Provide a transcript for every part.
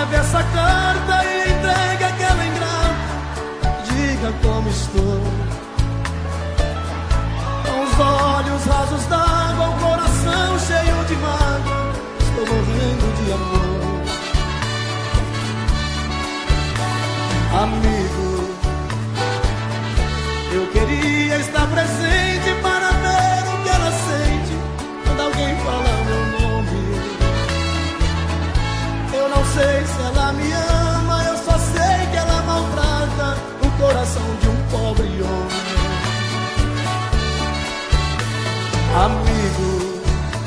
leve essa carta e entregue aquela ingrata. Diga como estou, com os olhos rasos d'água, o coração cheio de mágoa. Estou morrendo de amor. Amigo, eu queria estar presente para ver o que ela sente quando alguém fala meu nome. Eu não sei se ela me ama, eu só sei que ela maltrata o coração de um pobre homem. Amigo,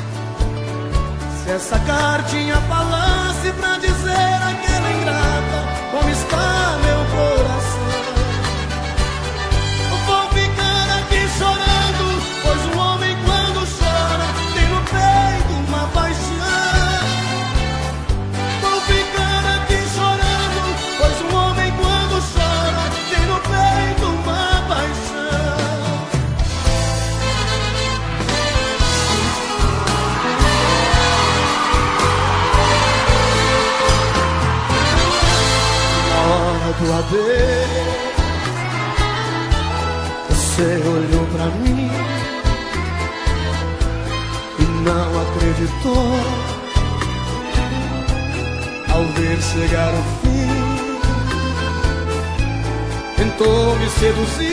se essa cartinha falasse pra dizer aquela ingrata como está meu coração, vou ficar aqui chorando, pois um homem quando chora tem no peito uma paixão. Vou ficar aqui chorando, pois um homem quando chora tem no peito uma paixão. Do adeus, você olhou pra mim e não acreditou ao ver chegar o fim. Tentou me seduzir,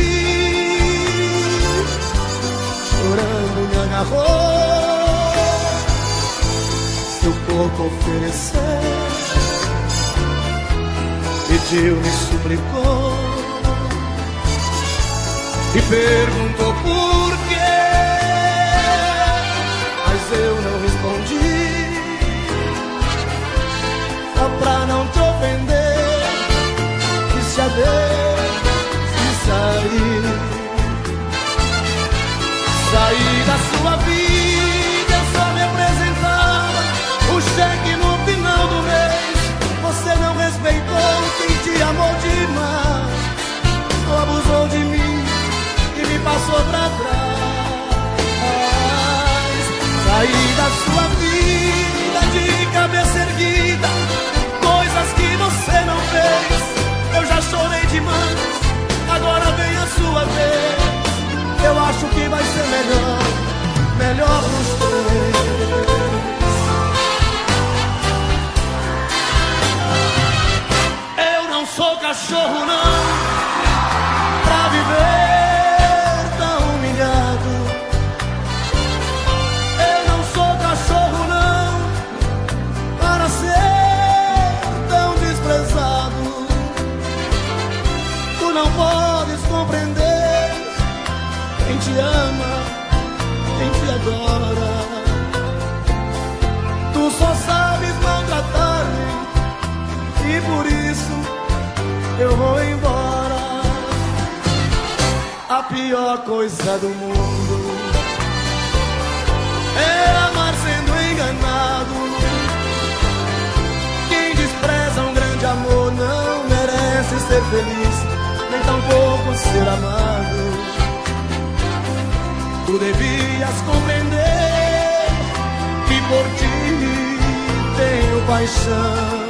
chorando me agarrou, seu corpo ofereceu, pediu, me suplicou e perguntou por quê, mas eu não respondi, só pra não te ofender. Disse adeus e saí da sua vida. Eu só me apresentava o cheque no final do mês. Você não respeitou quem te amou demais, só abusou de mim e me passou pra trás. Saí da sua vida de cabeça erguida, coisas que você não fez. Eu já chorei demais, agora vem a sua vez. Eu acho que vai ser melhor nos dois. Sou cachorro não, pra viver tão humilhado. Eu não sou cachorro não, para ser tão desprezado. Tu não podes compreender quem te ama, quem te adora. Tu só sabes maltratar-me e por isso eu vou embora. A pior coisa do mundo é amar sendo enganado. Quem despreza um grande amor não merece ser feliz, nem tampouco ser amado. Tu devias compreender que por ti tenho paixão.